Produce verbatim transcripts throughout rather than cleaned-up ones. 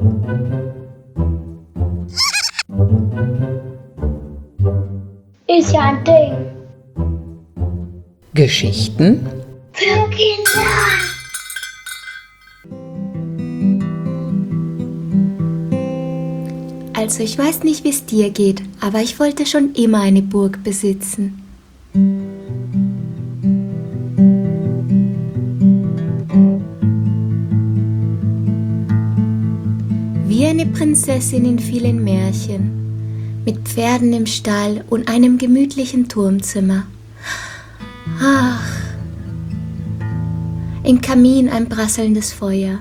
Ist ja ein Ding. Geschichten Für Kinder. Also ich weiß nicht, wie es dir geht, aber ich wollte schon immer eine Burg besitzen. Wie eine Prinzessin in vielen Märchen, mit Pferden im Stall und einem gemütlichen Turmzimmer. Ach, im Kamin ein prasselndes Feuer.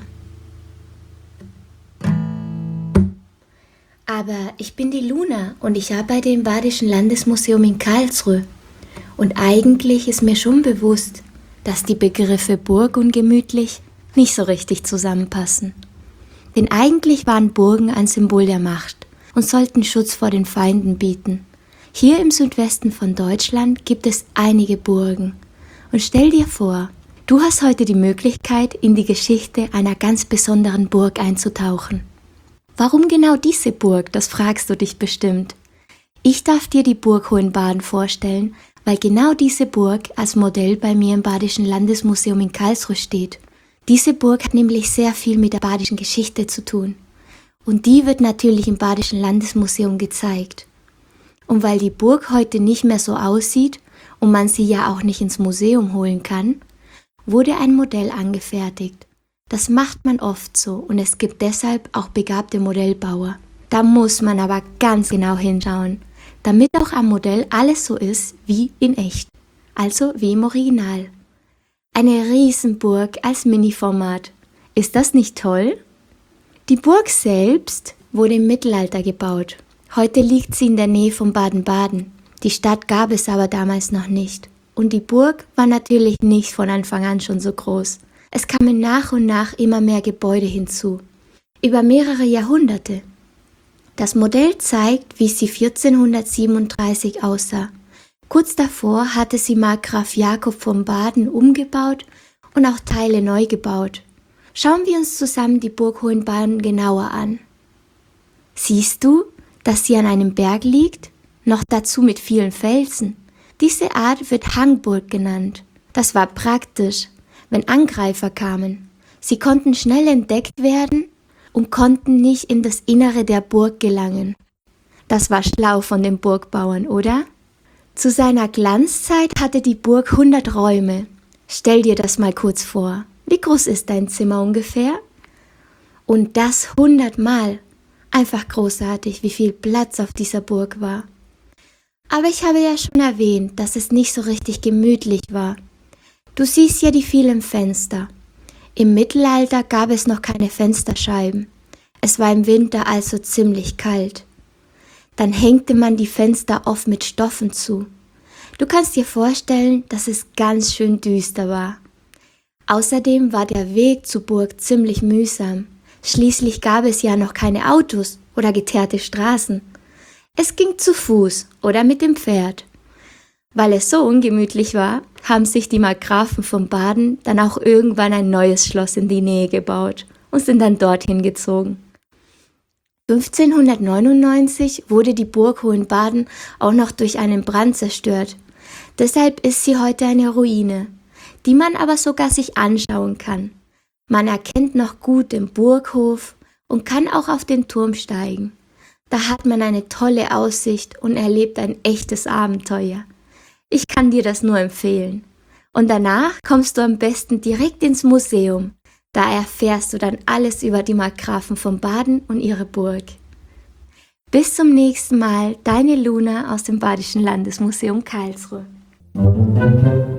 Aber ich bin die Luna und ich arbeite im Badischen Landesmuseum in Karlsruhe. Und eigentlich ist mir schon bewusst, dass die Begriffe Burg und gemütlich nicht so richtig zusammenpassen. Denn eigentlich waren Burgen ein Symbol der Macht und sollten Schutz vor den Feinden bieten. Hier im Südwesten von Deutschland gibt es einige Burgen. Und stell dir vor, du hast heute die Möglichkeit, in die Geschichte einer ganz besonderen Burg einzutauchen. Warum genau diese Burg, das fragst du dich bestimmt. Ich darf dir die Burg Hohenbaden vorstellen, weil genau diese Burg als Modell bei mir im Badischen Landesmuseum in Karlsruhe steht. Diese Burg hat nämlich sehr viel mit der badischen Geschichte zu tun. Und die wird natürlich im Badischen Landesmuseum gezeigt. Und weil die Burg heute nicht mehr so aussieht und man sie ja auch nicht ins Museum holen kann, wurde ein Modell angefertigt. Das macht man oft so und es gibt deshalb auch begabte Modellbauer. Da muss man aber ganz genau hinschauen, damit auch am Modell alles so ist wie in echt, also wie im Original. Eine Riesenburg als Mini-Format. Ist das nicht toll? Die Burg selbst wurde im Mittelalter gebaut. Heute liegt sie in der Nähe von Baden-Baden. Die Stadt gab es aber damals noch nicht. Und die Burg war natürlich nicht von Anfang an schon so groß. Es kamen nach und nach immer mehr Gebäude hinzu. Über mehrere Jahrhunderte. Das Modell zeigt, wie sie vierzehnhundertsiebenunddreißig aussah. Kurz davor hatte sie Markgraf Jakob von Baden umgebaut und auch Teile neu gebaut. Schauen wir uns zusammen die Burg Hohenbaden genauer an. Siehst du, dass sie an einem Berg liegt? Noch dazu mit vielen Felsen. Diese Art wird Hangburg genannt. Das war praktisch, wenn Angreifer kamen. Sie konnten schnell entdeckt werden und konnten nicht in das Innere der Burg gelangen. Das war schlau von den Burgbauern, oder? Zu seiner Glanzzeit hatte die Burg hundert Räume. Stell dir das mal kurz vor. Wie groß ist dein Zimmer ungefähr? Und das hundertmal. Einfach großartig, wie viel Platz auf dieser Burg war. Aber ich habe ja schon erwähnt, dass es nicht so richtig gemütlich war. Du siehst ja die vielen Fenster. Im Mittelalter gab es noch keine Fensterscheiben. Es war im Winter also ziemlich kalt. Dann hängte man die Fenster oft mit Stoffen zu. Du kannst dir vorstellen, dass es ganz schön düster war. Außerdem war der Weg zur Burg ziemlich mühsam. Schließlich gab es ja noch keine Autos oder geteerte Straßen. Es ging zu Fuß oder mit dem Pferd. Weil es so ungemütlich war, haben sich die Markgrafen von Baden dann auch irgendwann ein neues Schloss in die Nähe gebaut und sind dann dorthin gezogen. fünfzehnhundertneunundneunzig wurde die Burg Hohenbaden auch noch durch einen Brand zerstört. Deshalb ist sie heute eine Ruine, die man aber sogar sich anschauen kann. Man erkennt noch gut den Burghof und kann auch auf den Turm steigen. Da hat man eine tolle Aussicht und erlebt ein echtes Abenteuer. Ich kann dir das nur empfehlen. Und danach kommst du am besten direkt ins Museum. Da erfährst du dann alles über die Markgrafen von Baden und ihre Burg. Bis zum nächsten Mal, deine Luna aus dem Badischen Landesmuseum Karlsruhe.